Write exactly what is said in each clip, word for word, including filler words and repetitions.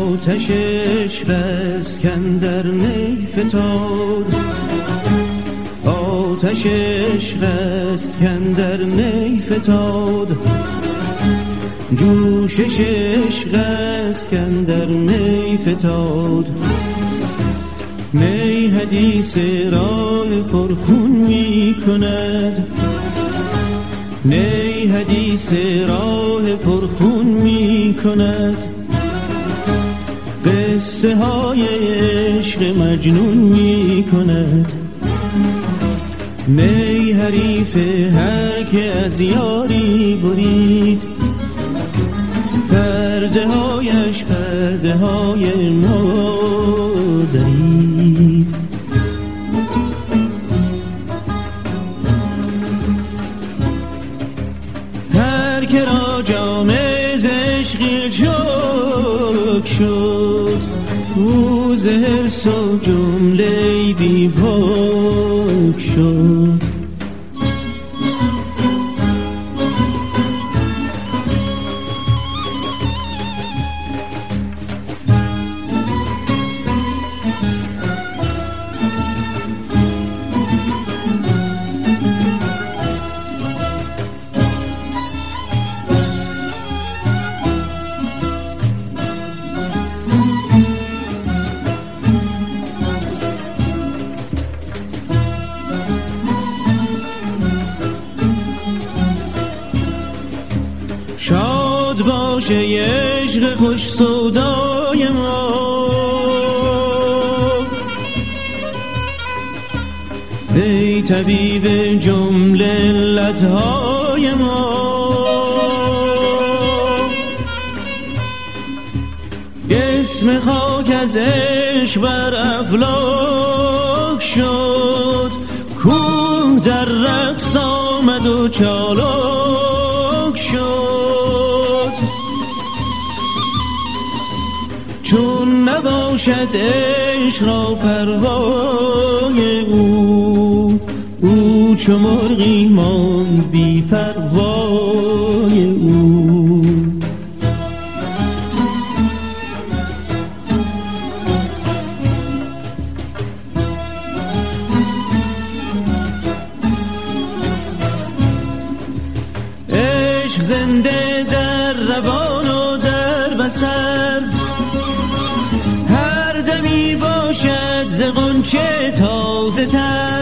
آتش عشق اسکندر می فتاد، آتش عشق اسکندر می فتاد، جوشش عشق اسکندر می فتاد. می حدیث راه پرخون می کند، نی حدیث راه پرخون می کند، قصه های عشق مجنون می کند. می حریف هر که از یاری برید، پرده هایش پرده های مادری. هر که را جام ز عشق چاک شد، او ز حرص و جمله بی پاک شد. شاد باشه عشق خوش سودای ما، ای طبیب جمله علتهای ما. اسم خاک از عشق بر افلاک شد، کوه در رقص آمد و چالاک شد. چون نباشد عشق را پروای او، او چو مرغی ماند بی پروای او. عشق زنده در روان و در بصر، هر دمی باشد ز غنچه تازه تر.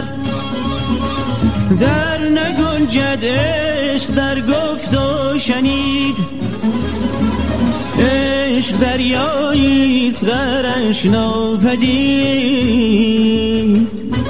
در نگنجد عشق در گفت و شنید، عشق دریاییست غرش ناپدید.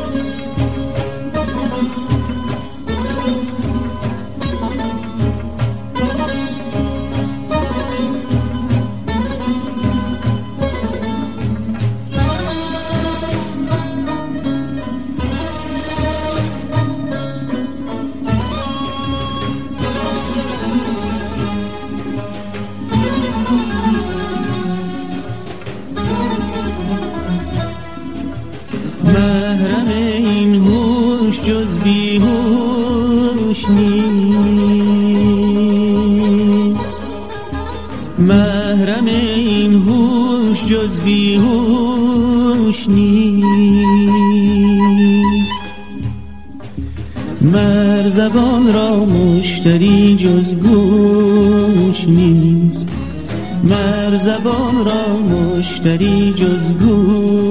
محرم این هوش جز بیهوش نیست، محرم این هوش جز بیهوش نیست. مر زبان را مشتری جز گوش نیست، مر زبان را مشتری جز گوش